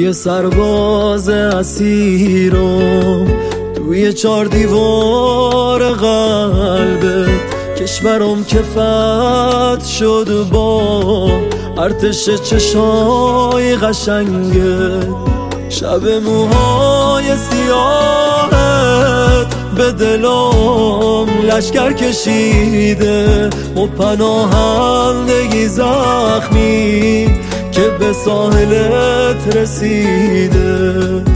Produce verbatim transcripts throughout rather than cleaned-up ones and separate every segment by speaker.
Speaker 1: یه سرباز اسیرم توی چار دیوار قلبت. کشورم که فتح شد با ارتش چشای قشنگت. شب موهای سیاهت به دلم لشکر کشیده و پناهندگی زخمی که به ساحلت رسیده.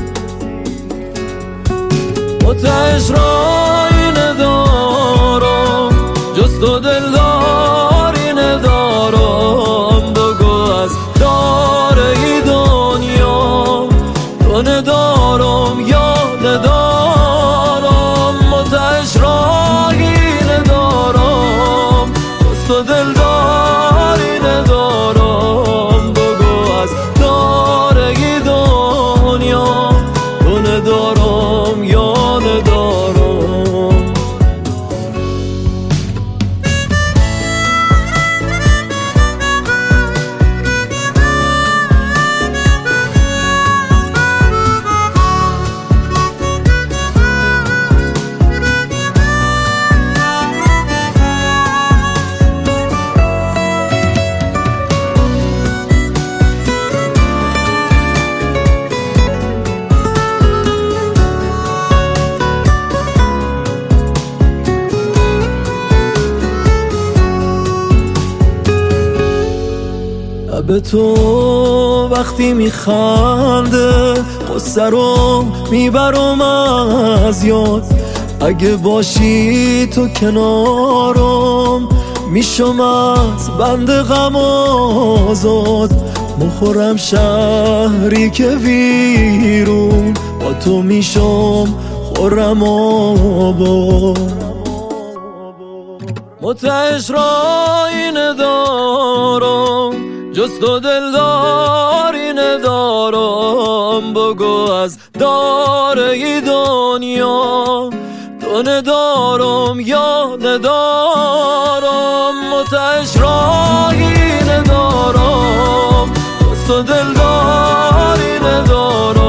Speaker 1: متعش رایی ندارم جز تو دلداری ندارم. بگو از داره ای دنیا تو ندارم یا ندارم. متعش رایی ندارم جز تو دلداری ندارم. بگو از داره ای دنیا تو ندارم یا ندارم. به تو وقتی میخنده قصه رو میبرم از یاد. اگه باشی تو کنارم میشم از بند غم آزاد. مخورم شهری که ویرون با تو میشم خورم آباد. متعش رایی ندارم جز تو دلداری ندارم. بگو از داره ای دنیا تو ندارم یا ندارم. متعش رایی ندارم جز تو دلداری ندارم.